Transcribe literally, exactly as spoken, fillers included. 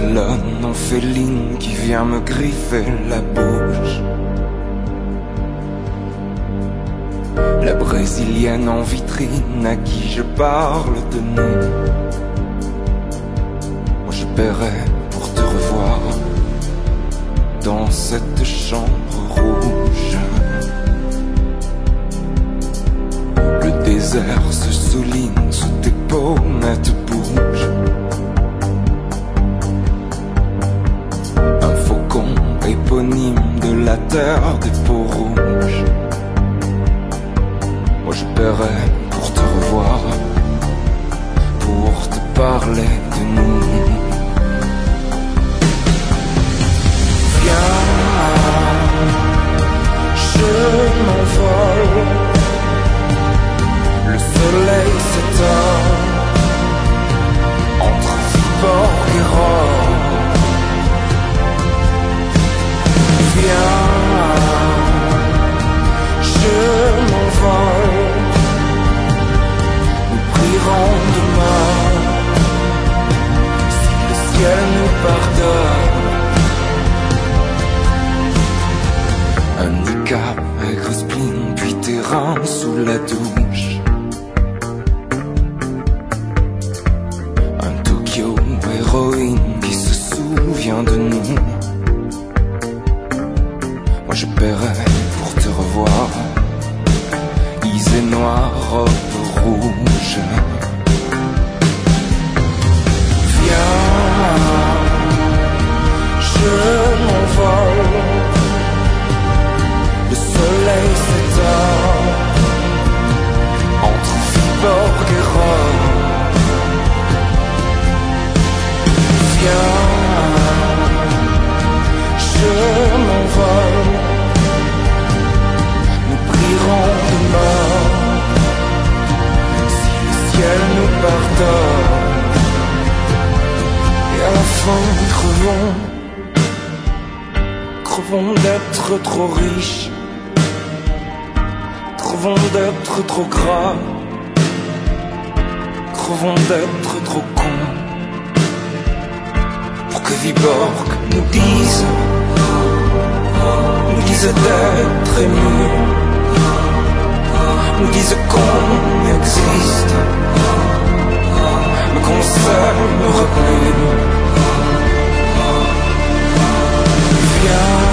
colonne en féline qui vient me griffer la bouche. La brésilienne en vitrine à qui je parle de nous. Moi je paierais pour te revoir dans cette chambre rouge. Le désert se souligne sous tes pommettes bouges. Un faucon éponyme de la terre des peaux rouges. Moi je paierais pour te revoir, pour te parler de nous. Viens, je m'envole. Le soleil s'éteint entre Viborg et Rome. Viens, je m'envole. Nous prierons demain si le ciel nous pardonne. Handicap, aigre spleen, puis terrain sous la douche. Un Tokyo héroïne qui se souvient de nous. Moi je paierais pour te revoir, isé noir, robe rouge. Viens, je m'envole. Le soleil s'éteint entre Viborg et Rome. Viens, je m'envole. Nous prierons demain si le ciel nous pardonne. Et à la fin crevons, crevons d'être trop riches, crevons d'être trop gras, crevons d'être trop cons, pour que Viborg nous dise, nous dise d'être émus, nous dise qu'on existe, mais qu'on s'aimera plus. Viens,